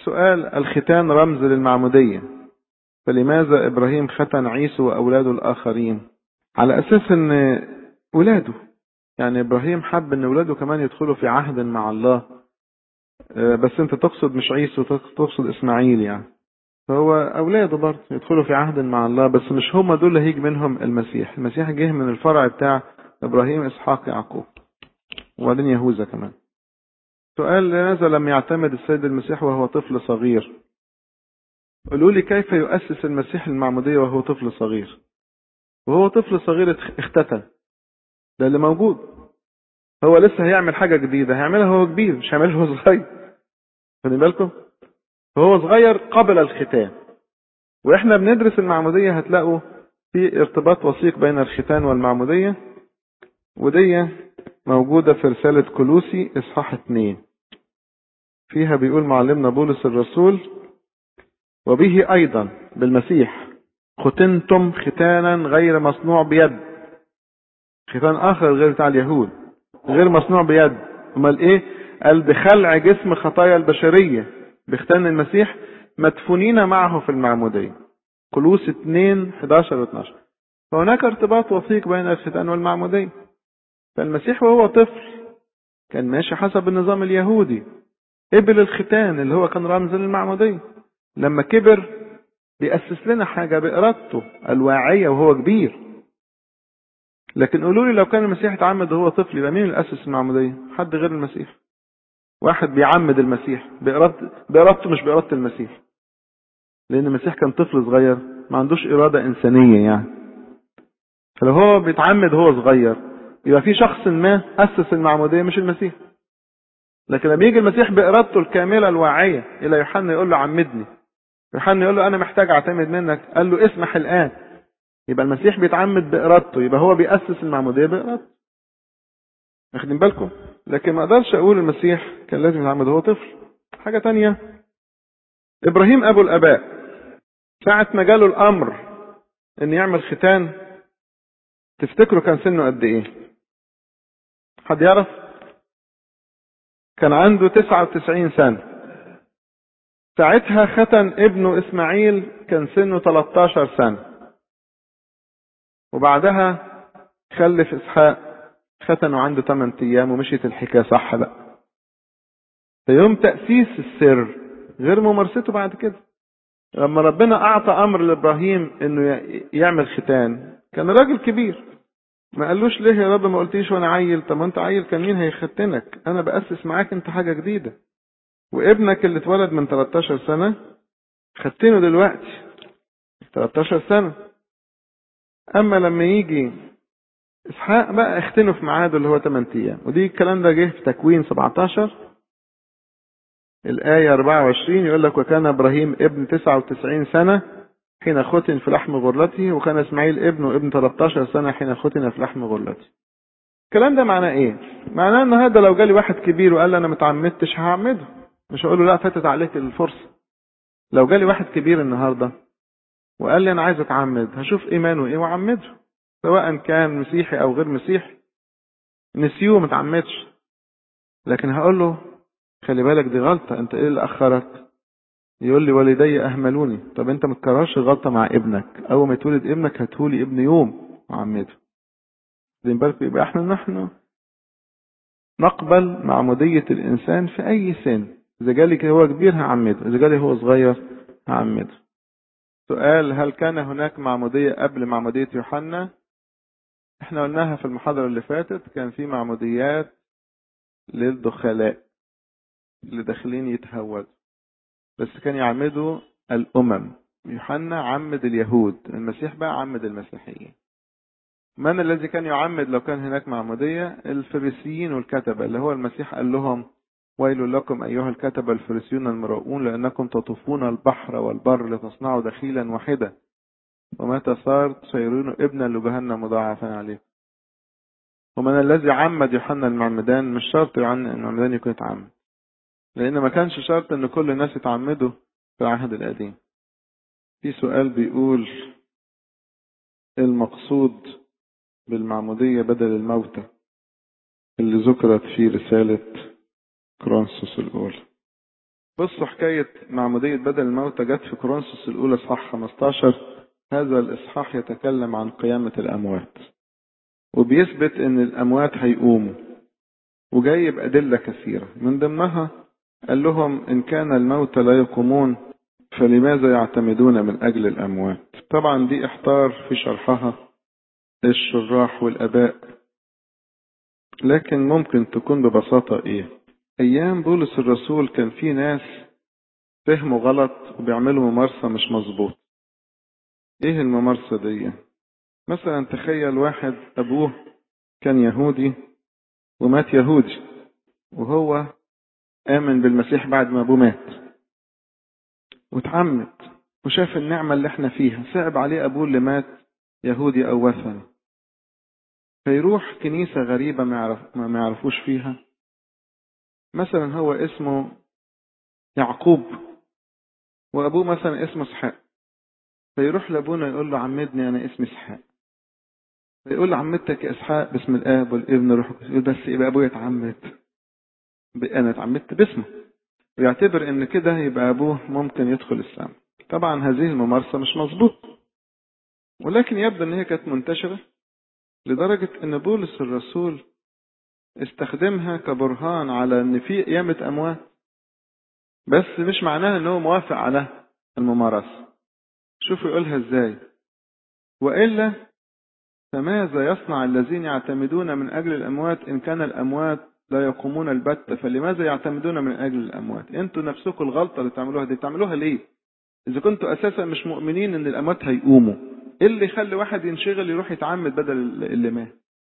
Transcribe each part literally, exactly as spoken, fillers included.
سؤال: الختان رمز للمعمودية، فلماذا إبراهيم ختن عيسو وأولاده الآخرين؟ على أساس أن ولاده، يعني إبراهيم حب أن ولاده كمان يدخلوا في عهد مع الله. بس أنت تقصد مش عيسو، تقصد إسماعيل يعني. فهو أولاده برضه يدخلوا في عهد مع الله، بس مش هم دول اللي هيجي منهم المسيح. المسيح جه من الفرع بتاع إبراهيم إسحاق يعقوب وبعدين يهوذا كمان. سؤال: لماذا لم يعتمد السيد المسيح وهو طفل صغير؟ قولوا لي كيف يؤسس المسيح المعمودية وهو طفل صغير؟ وهو طفل صغير اختتن، ده اللي موجود. هو لسه هيعمل حاجة جديدة، هيعملها هو كبير، مش هيعملها هو صغير. خلي بالكم، هو صغير قبل الختان. واحنا بندرس المعمودية هتلاقوا في ارتباط وثيق بين الختان والمعمودية، ودي موجودة في رسالة كولوسي إصحاح اتنين. فيها بيقول معلمنا بولس الرسول: وبه أيضا بالمسيح ختنتم ختانا غير مصنوع بيد. ختان آخر غير بتاع اليهود، غير مصنوع بيد. امال ايه؟ قال: بخلع جسم خطايا البشرية بختان المسيح مدفونين معه في المعمودية. كولوس اتنين حداشر و اتناشر. فهناك ارتباط وثيق بين الختان والمعمودية. فالمسيح وهو طفل كان ماشي حسب النظام اليهودي، قبل الختان اللي هو كان رمز للمعمودية. لما كبر بيأسس لنا حاجة بإرادته الواعية وهو كبير. لكن قولوا لي، لو كان المسيح اتعمد وهو طفل، يبقى مين اللي أسس المعمودية؟ حد غير المسيح. واحد بيعمد المسيح بإرادته، بإرادته مش بإرادة المسيح، لأن المسيح كان طفل صغير ما عندوش إرادة إنسانية يعني. فلو هو بيتعمد وهو صغير، يبقى في شخص ما أسس المعمودية مش المسيح. لكن لما يجي المسيح بإرادته الكاملة الواعية إلى يوحنا يقول له عمدني، يوحنا يقول له أنا محتاج أعتمد منك، قال له اسمح الآن. يبقى المسيح بيتعمد بإرادته، يبقى هو بيأسس المعمودية بإرادته. واخدين بالكم؟ لكن ما اقدرش اقول المسيح كان لازم يتعمد وهو طفل. حاجة تانية: ابراهيم ابو الاباء ساعة ما جاله الامر ان يعمل ختان، تفتكروا كان سنه قد ايه؟ حد يعرف؟ كان عنده تسعة وتسعين سنة. ساعتها ختن ابنه اسماعيل كان سنه تلتاشر سنة، وبعدها خلف اسحاق ختنه عنده ثمانية ايام، ومشيت الحكاية صح بقى. في يوم تأسيس السر غير ممارسته بعد كده. لما ربنا اعطى امر لابراهيم انه يعمل ختان، كان راجل كبير، ما قالوش ليه يا رب ما قلتيش وانا عيل؟ طب ما انت عيل، كان مين هيختنك؟ انا بأسس معاك انت حاجة جديدة، وابنك اللي اتولد من تلتاشر سنة ختنه دلوقتي تلتاشر سنة. اما لما يجي اسحاق بقى اختنه في ميعاده اللي هو ثمانية ايام. ودي الكلام ده جه في تكوين سبعتاشر الآية أربعة وعشرين، يقول لك: وكان إبراهيم ابن تسعة وتسعين سنة حين ختن في لحم غرلته، وكان إسماعيل ابنه ابن تلتاشر سنة حين ختن في لحم غرلته. الكلام ده معناه إيه؟ معناه إن هذا لو جالي واحد كبير وقال لي أنا متعمدتش هعمده، مش هقول له لا فاتت عليك الفرصة. لو جالي واحد كبير النهاردة وقال لي أنا عايز أتعمد، هشوف إيمانه إيه وأعمده، سواء كان مسيحي أو غير مسيحي، نسيوه متعمدش. لكن هقول له خلي بالك دي غلطة، أنت إيه اللي أخرك؟ يقول لي والدي أهملوني. طب أنت ما تكررش غلطة مع ابنك، أول ما يتولد ابنك هتولي ابن يوم وعمته. زين بالك، يبقى احنا نحن نقبل معمودية الإنسان في أي سن. إذا جالي هو كبير هعمده، إذا جالي هو صغير هعمده. سؤال: هل كان هناك معمودية قبل معمودية يوحنا؟ احنا قلناها في المحاضرة اللي فاتت، كان في معموديات للدخلاء اللي داخلين يتهودوا، بس كان يعمدوا الأمم. يوحنا عمد اليهود، المسيح بقى عمد المسيحيين. من الذي كان يعمد لو كان هناك معمودية؟ الفريسيين والكتبة، اللي هو المسيح قال لهم: ويل لكم أيها الكتبة الفريسيون المراؤون، لأنكم تطوفون البحر والبر لتصنعوا دخيلا واحدة، ومتى صار تصيرون ابنا لجهنم مضاعفا عليه. ومن الذي عمد يوحنا المعمدان؟ مش شرط يوحنا المعمدان يكون يتعمد، لأن ما كانش شرط أن كل الناس يتعمدوا في العهد القديم. في سؤال بيقول: المقصود بالمعمودية بدل الموتى اللي ذكرت في رسالة كرونسوس الأولى؟ بصوا حكاية معمودية بدل الموتى جت في كورنثوس الأولى إصحاح خمستاشر. هذا الإصحاح يتكلم عن قيامة الأموات، وبيثبت إن الأموات هيقوموا، وجايب أدلة كثيرة. من ضمنها قال لهم إن كان الموتى لا يقومون فلماذا يعتمدون من أجل الأموات؟ طبعا دي احتار في شرحها الشراح والأباء، لكن ممكن تكون ببساطة إيه؟ أيام بولس الرسول كان في ناس فهموا غلط وبيعملوا ممارسة مش مظبوط. إيه الممارسة دي؟ مثلا تخيل واحد أبوه كان يهودي ومات يهودي، وهو آمن بالمسيح بعد ما أبوه مات واتعمد وشاف النعمة اللي احنا فيها، صعب عليه أبوه اللي مات يهودي أو وثني، فيروح كنيسة غريبة ما يعرف ما يعرفوش فيها. مثلا هو اسمه يعقوب وأبوه مثلا اسمه إسحاق، فيروح لأبونا يقول له عمدني أنا اسمي إسحاق، فيقول له عمدتك يا إسحاق باسم الآب والابن والروح القدس. يقول بس يبقى أبويا اتعمد، أنا اتعمدت باسمه، ويعتبر إن كده يبقى أبوه ممكن يدخل السماء. طبعا هذه الممارسة مش مظبوط، ولكن يبدو إن هي كانت منتشرة لدرجة إن بولس الرسول استخدمها كبرهان على إن في قيامة أموات، بس مش معناها إنه موافق على الممارسة. شوفوا يقولها إزاي: وإلا فماذا يصنع الذين يعتمدون من أجل الأموات إن كان الأموات لا يقومون البتة؟ فلماذا يعتمدون من أجل الأموات؟ أنتوا نفسكم الغلطة اللي تعملوها دي بتعملوها ليه؟ إذا كنتوا أساسا مش مؤمنين إن الأموات هيقوموا، إيه اللي يخلي واحد ينشغل يروح يتعمد بدل اللي مات؟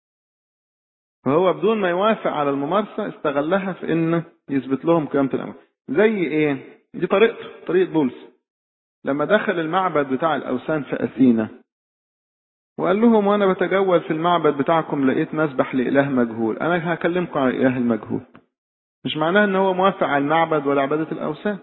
فهو بدون ما يوافق على الممارسة استغلها في إنه يثبت لهم قيامة الأموات. زي إيه؟ دي طريقته، طريقة بولس لما دخل المعبد بتاع الأوثان في أثينا وقال لهم وانا بتجول في المعبد بتاعكم لقيت مسبح لإله مجهول، انا هكلمكم عن الإله المجهول. مش معناه ان هو موافق على المعبد ولا عبادة الأوثان،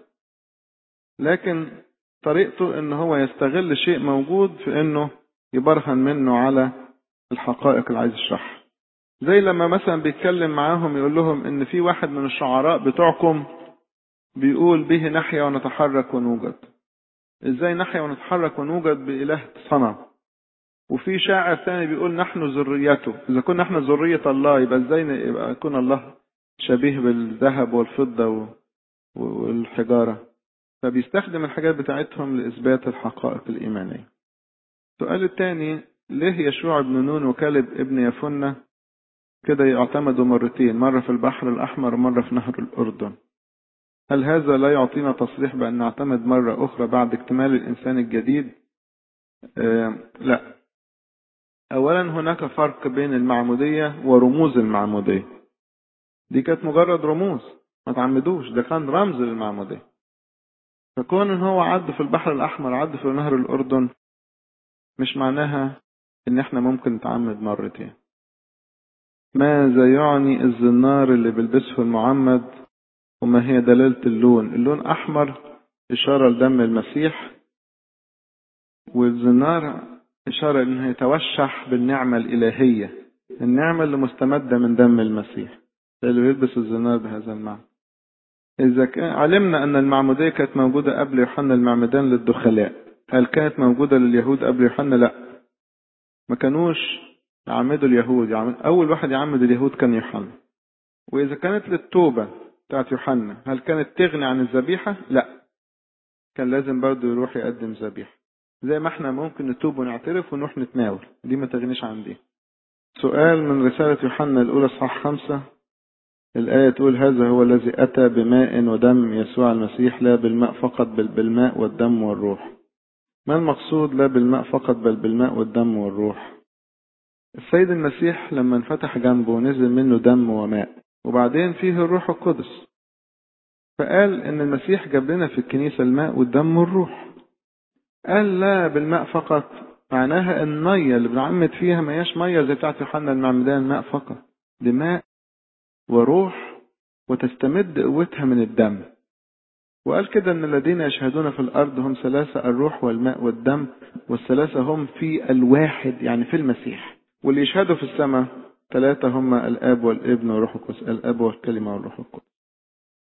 لكن طريقته ان هو يستغل شيء موجود في انه يبرهن منه على الحقائق اللي عايز يشرحها. زي لما مثلا بيتكلم معاهم يقول لهم ان في واحد من الشعراء بتوعكم بيقول به نحيا ونتحرك ونوجد. ازاي نحيا ونتحرك ونوجد بإله صنم؟ وفي شاعر ثاني بيقول نحن ذريته. إذا كنا نحن ذرية الله يبقى إزاي يبقى يكون الله شبيه بالذهب والفضة والحجارة؟ فبيستخدم الحاجات بتاعتهم لإثبات الحقائق الإيمانية. السؤال الثاني: ليه يشوع بن نون وكالب ابن يفنة كده يعتمدوا مرتين، مرة في البحر الأحمر ومرة في نهر الأردن؟ هل هذا لا يعطينا تصريح بأن نعتمد مرة أخرى بعد اكتمال الإنسان الجديد؟ آه لا. أولا هناك فرق بين المعمودية ورموز المعمودية. دي كانت مجرد رموز، ما تعمدوش، ده كان رمز للمعمودية. فكون ان هو عد في البحر الأحمر عد في نهر الأردن مش معناها ان احنا ممكن نتعمد مرتين. ماذا يعني الزنار اللي بيلبسه المعمد وما هي دلالة اللون؟ اللون أحمر إشارة لدم المسيح، والزنار إشارة إنه يتوشح بالنعمة الإلهية، النعمة اللي مستمدة من دم المسيح، اللي يلبس الزنار بهذا المعنى. إذا كان علمنا أن المعمودية كانت موجودة قبل يوحنا المعمدان للدخلاء، هل كانت موجودة لليهود قبل يوحنا؟ لا، ما كانوش يعمدوا اليهود. يعمد أول واحد يعمد اليهود كان يوحنا. وإذا كانت للتوبة بتاعت يوحنا هل كانت تغني عن الذبيحة؟ لا، كان لازم برضو يروح يقدم ذبيحة. زي ما احنا ممكن نتوب ونعترف ونروح نتناول، دي ما تغنيش عن دي. سؤال من رسالة يوحنا الأولى صح خمسة، الآية تقول هذا هو الذي أتى بماء ودم يسوع المسيح، لا بالماء فقط بل بالماء والدم والروح. ما المقصود لا بالماء فقط بل بالماء والدم والروح؟ السيد المسيح لما انفتح جنبه نزل منه دم وماء، وبعدين فيه الروح القدس، فقال ان المسيح جاب لنا في الكنيسة الماء والدم والروح. قال لا بالماء فقط، معناها المية اللي بنعمد فيها ما هياش مية زي بتاعت يوحنا المعمدان ماء فقط، دي ماء وروح وتستمد قوتها من الدم. وقال كده ان الذين يشهدون في الارض هم ثلاثة، الروح والماء والدم، والثلاثة هم في الواحد يعني في المسيح. واللي يشهدوا في السماء ثلاثة هم الاب والابن والروح القدس، الاب والكلمة والروح القدس.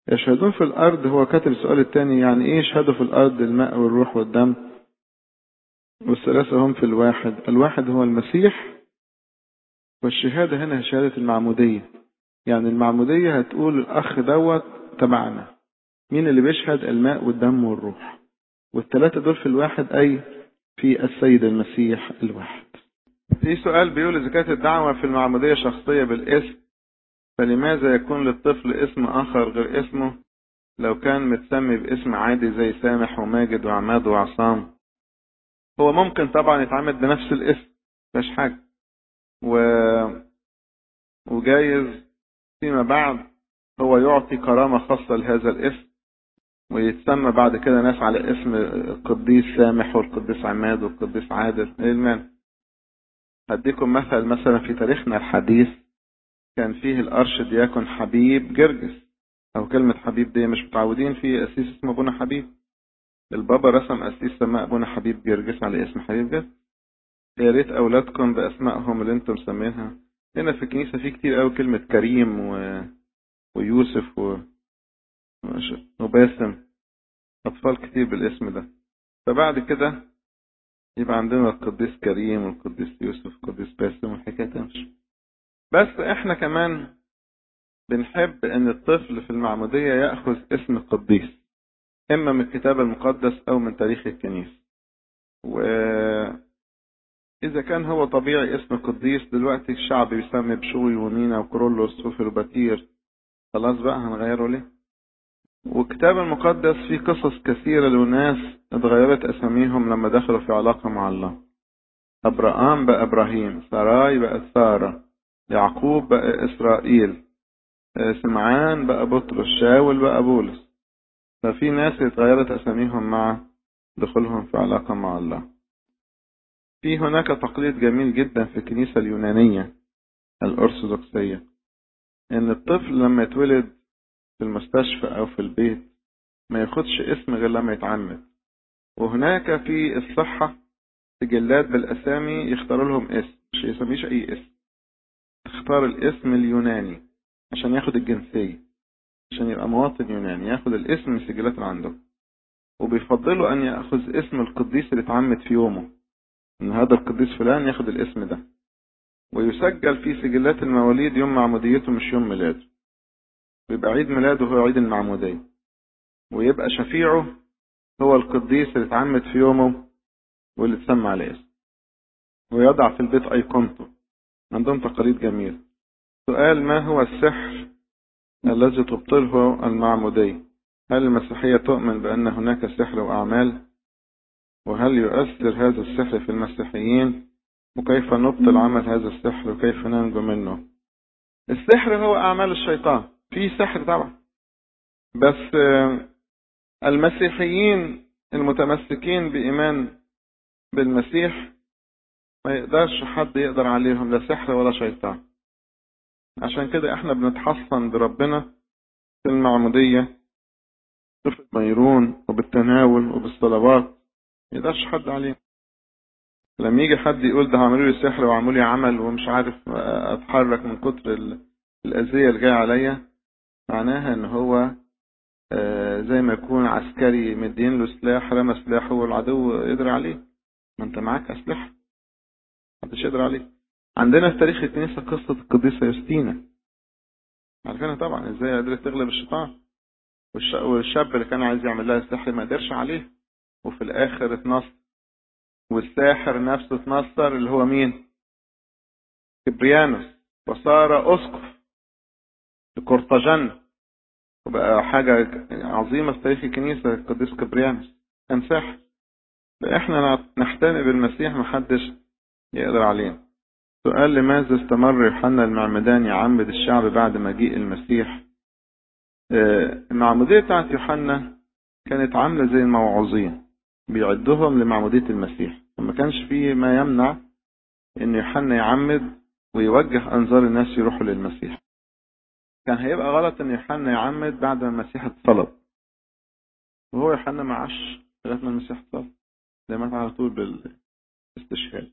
يشهدون في الأرض، هو كاتب السؤال الثاني يعني إيه يشهدوا في الأرض؟ الماء والروح والدم، والثلاثة هم في الواحد. الواحد هو المسيح، والشهادة هنا شهادة المعمودية. يعني المعمودية هتقول الأخ دوت تبعنا. مين اللي بيشهد؟ الماء والدم والروح، والثلاثة دول في الواحد، أي في السيد المسيح الواحد. في سؤال بيقول إذا كانت الدعوة في المعمودية شخصية بالاسم، فلماذا يكون للطفل اسم آخر غير اسمه لو كان متسمي باسم عادي زي سامح وماجد وعماد وعصام؟ هو ممكن طبعا يتعمد بنفس الاسم، مفيش حاجة، و... وجايز فيما بعد هو يعطي كرامة خاصة لهذا الاسم، ويتسمى بعد كده ناس على اسم القديس سامح والقديس عماد والقديس عادل. ايه المانع؟ هديكم مثل، مثلا في تاريخنا الحديث كان فيه الارشدياكون حبيب جرجس، او كلمة حبيب دي مش متعودين في قسيس اسمه ابونا حبيب. البابا رسم قسيس سماه ابونا حبيب جرجس على اسم حبيب جرجس. يا ريت اولادكم باسمائهم اللي انتم مسمينها. هنا في الكنيسة في كتير قوي كلمة كريم و... ويوسف و... وباسم، اطفال كتير بالاسم ده. فبعد كده يبقى عندنا القديس كريم والقديس يوسف والقديس باسم والحكاية تمشي. بس احنا كمان بنحب ان الطفل في المعمودية يأخذ اسم القديس، اما من الكتاب المقدس او من تاريخ الكنيسة. واذا كان هو طبيعي اسم القديس، دلوقتي الشعب بيسمي بشوي ومينا وكرولوس وفيلوباتير، خلاص بقى هنغيره ليه؟ والكتاب المقدس فيه قصص كثيرة لناس اتغيرت اساميهم لما دخلوا في علاقة مع الله. أبراهام بقى إبراهيم، ساراي بقى سارة، يعقوب بقى إسرائيل، سمعان بقى بطرس، شاول بقى بولس. ففي ناس اتغيرت أساميهم مع دخولهم في علاقة مع الله. في هناك تقليد جميل جدا في الكنيسة اليونانية الأرثوذكسية، إن الطفل لما يتولد في المستشفى أو في البيت ما ياخدش اسم غير لما يتعمد. وهناك في الصحة سجلات بالأسامي يختاروا لهم اسم، مش يسميش أي اسم، اختار الاسم اليوناني عشان ياخد الجنسية، عشان يبقى مواطن يوناني، ياخد الاسم من السجلات اللي عنده. وبيفضلوا أن يأخذ اسم القديس اللي اتعمد في يومه، إن هذا القديس فلان ياخد الاسم ده، ويسجل في سجلات المواليد يوم معموديته مش يوم ميلاده. ويبقى عيد ميلاده هو عيد المعمودية، ويبقى شفيعه هو القديس اللي اتعمد في يومه واللي اتسمى على اسم، ويضع في البيت أيقونته. عندهم تقاليد جميلة. سؤال: ما هو السحر الذي تبطله المعمودية؟ هل المسيحية تؤمن بأن هناك سحر وأعمال؟ وهل يؤثر هذا السحر في المسيحيين؟ وكيف نبطل عمل هذا السحر وكيف ننجو منه؟ السحر هو أعمال الشيطان، في سحر طبعا، بس المسيحيين المتمسكين بإيمان بالمسيح ما يقدرش حد يقدر عليهم، لا سحر ولا شيطان. عشان كده احنا بنتحصن بربنا في المعمودية بصفة ميرون وبالتناول وبالصلوات، ما يقدرش حد عليه. لما يجي حد يقول ده عملوا لي سحر وعملوا لي عمل ومش عارف اتحرك من كتر الأذية اللي جايه عليا، معناها ان هو زي ما يكون عسكري مدين له سلاح، رمى سلاحه والعدو يقدر عليه. ما انت معاك اسلحه، محدش يقدر عليه. عندنا في تاريخ الكنيسه قصه القديسه يوستينا، عارفينها طبعا، ازاي قدرت تغلب الشيطان، والشاب اللي كان عايز يعمل لها السحر ما قدرش عليه، وفي الاخر اتنصر. والساحر نفسه اتنصر، اللي هو مين؟ كبريانوس، وصار اسقف لقرطاجنة، وبقى حاجة عظيمة في تاريخ الكنيسة. القديس كبريانوس كان ساحر. فإحنا نحتمي بالمسيح محدش يقدر علينا. سؤال: لماذا استمر يوحنا المعمدان يعمد الشعب بعد مجيء المسيح؟ المعمودية بتاعت يوحنا كانت عاملة زي الموعظين، بيعدهم لمعمودية المسيح، فما كانش فيه ما يمنع ان يوحنا يعمد ويوجه انظار الناس يروحوا للمسيح. كان هيبقى غلط ان يوحنا يعمد بعد ما المسيح اتصلب، وهو يوحنا ما عاش لغايه ما المسيح اتصلب، ده مات على طول بالاستشهاد.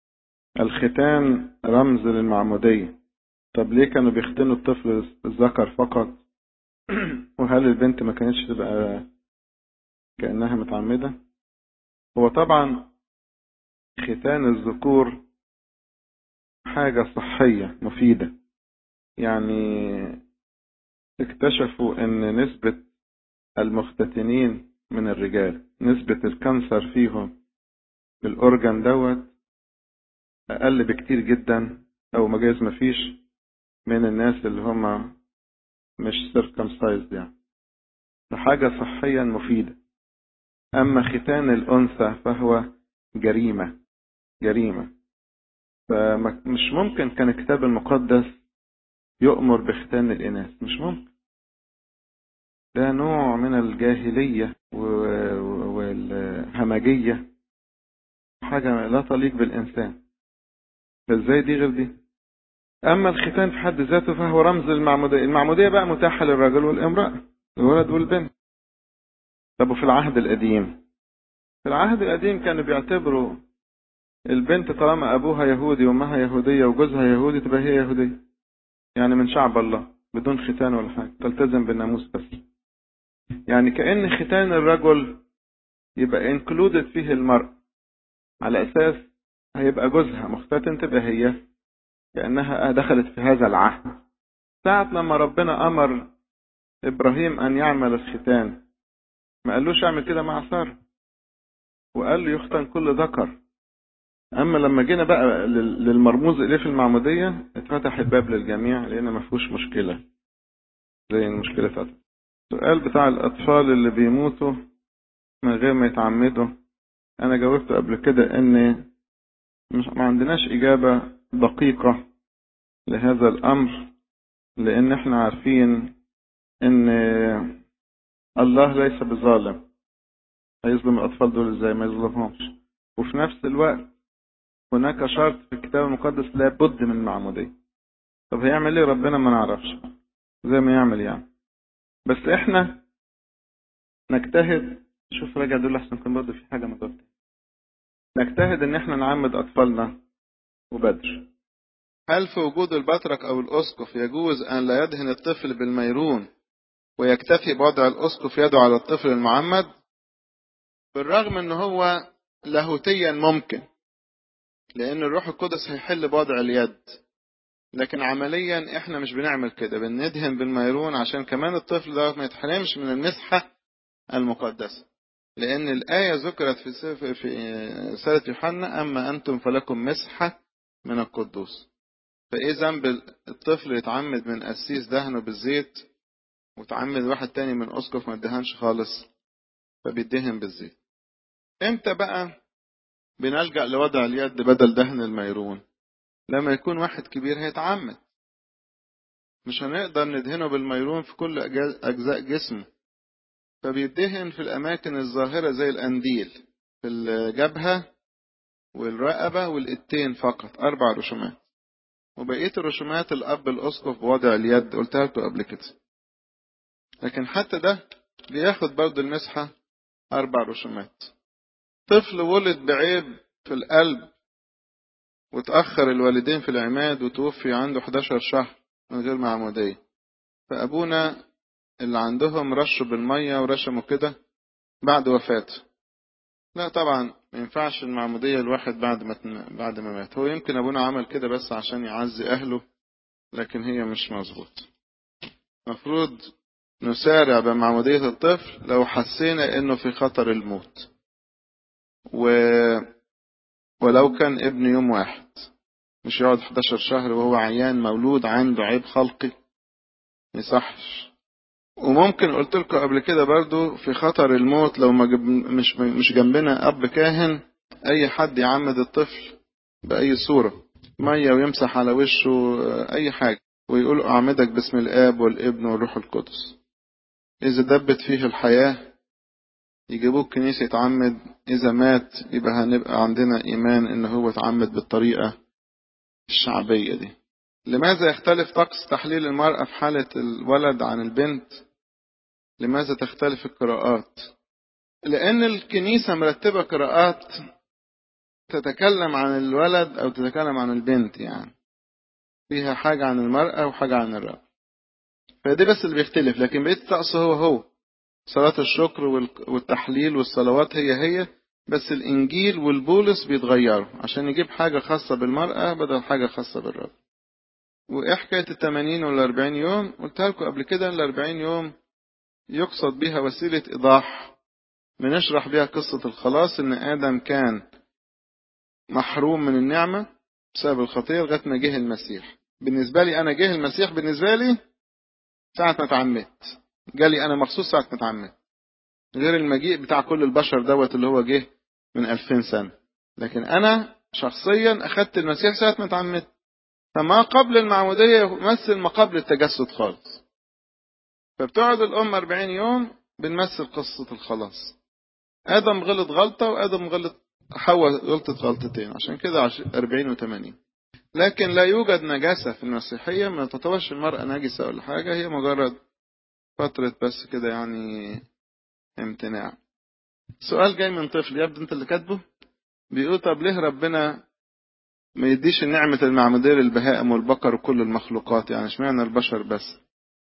الختان رمز للمعمودية. طب ليه كانوا بيختنوا الطفل الذكر فقط وهل البنت ما كانتش تبقى كأنها متعمدة؟ هو طبعا ختان الذكور حاجة صحية مفيدة، يعني اكتشفوا ان نسبة المختتنين من الرجال نسبة الكانسر فيهم الأورجان دوت أقل بكتير جدا، أو مجاز مفيش، من الناس اللي هم مش circumcised يعني. فحاجة صحيا مفيدة. أما ختان الأنثى فهو جريمة جريمة فمش ممكن كان الكتاب المقدس يؤمر بختان الإناث، مش ممكن. ده نوع من الجاهلية والهمجية، حاجة لا تليق بالإنسان. فازاي دي غير دي؟ أما الختان في حد ذاته فهو رمز المعمودية. المعمودية بقى متاحة للرجل والامرأة، الولد والبنت. طب وفي العهد القديم؟ في العهد القديم كانوا بيعتبروا البنت طالما أبوها يهودي وأمها يهودية وجوزها يهودي تبقى هي يهودية، يعني من شعب الله بدون ختان ولا حاجة، تلتزم بالناموس بس. يعني كأن ختان الرجل يبقى انكلودد فيه المرأة، على أساس هيبقى جوزها مختتن تبقى هي كأنها دخلت في هذا العهد. ساعة لما ربنا أمر إبراهيم أن يعمل الختان ما قالوش اعمل كده مع سارة، وقال له يختن كل ذكر. أما لما جينا بقى للمرموز إليه في المعمودية اتفتح الباب للجميع، لأن ما فيهوش مشكلة زي المشكلة بتاعته. السؤال بتاع الأطفال اللي بيموتوا من غير ما يتعمدوا، أنا جاوبت قبل كده إن مش ما عندناش إجابة دقيقة لهذا الأمر، لأن احنا عارفين إن الله ليس بظالم، هيظلم الأطفال دول إزاي؟ ما يظلمهمش. وفي نفس الوقت هناك شرط في الكتاب المقدس لابد من المعمودية. طب هيعمل ايه ربنا؟ ما نعرفش، زي ما يعمل يعني. بس احنا نجتهد. شوف راجع دول احسن، كان برضه في حاجة ما قلت. نجتهد ان احنا نعمد اطفالنا وبدر. هل في وجود البطرك او الاسقف يجوز ان لا يدهن الطفل بالميرون ويكتفي بوضع الاسقف يده على الطفل المعمد؟ بالرغم ان هو لاهوتيا ممكن، لان الروح القدس هيحل بوضع اليد، لكن عمليا احنا مش بنعمل كده، بندهن بالميرون عشان كمان الطفل ده ما يتحرمش من المسحة المقدسة. لأن الآية ذكرت في سفر في رسالة يوحنا أما أنتم فلكم مسحة من القدوس. فإيه ذنب الطفل يتعمد من قسيس دهنه بالزيت وتعمد واحد تاني من أسقف ما ادهنش خالص فبيدهن بالزيت؟ امتى بقى بنلجأ لوضع اليد بدل دهن الميرون؟ لما يكون واحد كبير هيتعمد، مش هنقدر ندهنه بالميرون في كل أجزاء جسمه، فبيدهن في الأماكن الظاهرة زي الأنديل، في الجبهة والرقبة والإتين فقط، أربع رشومات. وبقية الرشومات الأب الأسقف بوضع اليد، قلتها لكم قبل كده. لكن حتى ده بياخد برضه المسحة أربع رشومات. طفل ولد بعيب في القلب وتأخر الوالدين في العماد وتوفي عنده حداشر شهر من غير معمودية، فأبونا اللي عندهم رشوا بالمية ورشموا كده بعد وفاته. لا طبعا ما ينفعش المعمودية الواحد بعد ما بعد ما مات. هو يمكن أبونا عمل كده بس عشان يعزي أهله، لكن هي مش مظبوط. مفروض نسارع بمعمودية الطفل لو حسينا إنه في خطر الموت، و... ولو كان ابن يوم واحد، مش يقعد حداشر شهر وهو عيان مولود عنده عيب خلقي، يصحش. وممكن قلت لكم قبل كده برضو في خطر الموت لو ما جب... مش مش جنبنا أب كاهن، أي حد يعمد الطفل بأي صورة، مية ويمسح على وشه أي حاجة ويقول أعمدك باسم الآب والابن والروح القدس. إذا دبت فيه الحياة يجيبوه الكنيسة يتعمد، إذا مات يبقى هنبقى عندنا إيمان إن هو اتعمد بالطريقة الشعبية دي. لماذا يختلف طقس تحليل المرأة في حالة الولد عن البنت؟ لماذا تختلف القراءات؟ لأن الكنيسة مرتبة قراءات تتكلم عن الولد أو تتكلم عن البنت، يعني فيها حاجة عن المرأة وحاجة عن الرجل. فدي بس اللي بيختلف، لكن بقية الطقس هو هو. صلاة الشكر والتحليل والصلوات هي هي، بس الإنجيل والبولس بيتغيروا عشان يجيب حاجة خاصة بالمرأة بدل حاجة خاصة بالرجل. وإيه حكاية التمانين والأربعين يوم؟ قلتها لكم قبل كده، الأربعين يوم يقصد بها وسيلة إيضاح بنشرح بها قصة الخلاص، إن آدم كان محروم من النعمة بسبب الخطية لغاية ما جه المسيح. بالنسبة لي أنا جه المسيح بالنسبة لي ساعة ما اتعمدت، جالي أنا مخصوص ساعة ما اتعمدت، غير المجيء بتاع كل البشر دوت اللي هو جه من ألفين سنة. لكن أنا شخصيا أخدت المسيح ساعة ما اتعمدت، فما قبل المعمودية يمثل ما قبل التجسد خالص. فبتقعد الأم أربعين يوم بنمثل قصة الخلاص. آدم غلط غلطة وآدم غلط حواء غلطت غلطتين، عشان كده أربعين وثمانين. لكن لا يوجد نجاسة في المسيحية، ما تطورش المرأة نجسة ولا حاجة، هي مجرد فترة بس كده يعني امتناع. سؤال جاي من طفل، يبدو انت اللي كاتبه، بيقول طب ليه ربنا ما يديش نعمة المعمودية للبهائم والبقر وكل المخلوقات؟ يعني اشمعنى البشر بس؟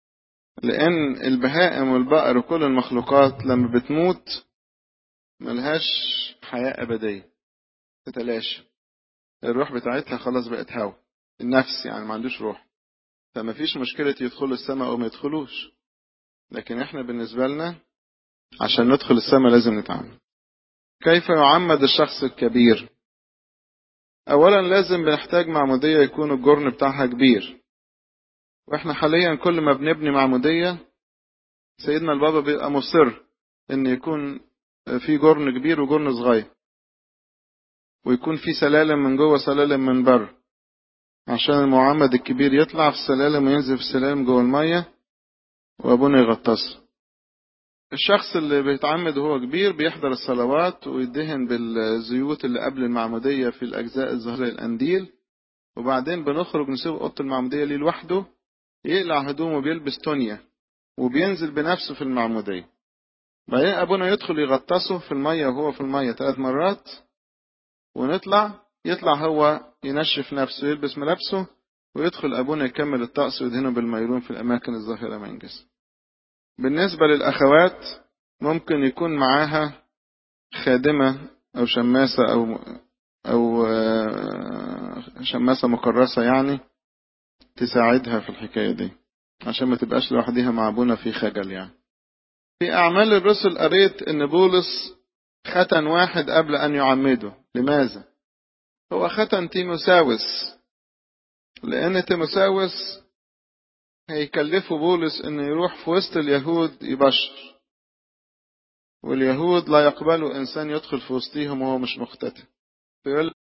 لأن البهائم والبقر وكل المخلوقات لما بتموت ملهاش حياة أبدية، تتلاشى، الروح بتاعتها خلاص بقت هوا، النفس يعني ما عندوش روح، فما فيش مشكلة يدخلوا السماء أو ما يدخلوش. لكن احنا بالنسبة لنا عشان ندخل السماء لازم نتعمد. كيف يعمد الشخص الكبير؟ أولا لازم بنحتاج معمودية يكون الجرن بتاعها كبير، واحنا حاليا كل ما بنبني معمودية سيدنا البابا بيبقى مصر ان يكون في جرن كبير وجرن صغير، ويكون في سلالم من جوه سلالم من بره، عشان المعمد الكبير يطلع في السلالم وينزل في السلالم جوه المية وابونا يغطسه. الشخص اللي بيتعمد وهو كبير بيحضر الصلوات ويدهن بالزيوت اللي قبل المعمودية في الأجزاء الظاهرة القنديل، وبعدين بنخرج نسيب أوضة المعمودية ليه لوحده، يقلع هدومه وبيلبس تونيا وبينزل بنفسه في المعمودية. بعدين أبونا يدخل يغطسه في المية وهو في المية ثلاث مرات، ونطلع يطلع هو ينشف نفسه يلبس ملابسه، ويدخل أبونا يكمل الطقس ويدهنه بالميرون في الأماكن الظاهرة من جسمه. بالنسبة للأخوات ممكن يكون معاها خادمة أو شماسة أو أو شماسة مكرسة يعني تساعدها في الحكاية دي عشان ما تبقاش لوحدها مع أبونا في خجل. يعني في أعمال الرسل قريت إن بولس ختن واحد قبل أن يعمده. لماذا؟ هو ختن تيموساوس لأن تيموساوس هيكلفه بولس إنه يروح في وسط اليهود يبشر، واليهود لا يقبلوا إنسان يدخل في وسطهم وهو مش مختتن. فيقول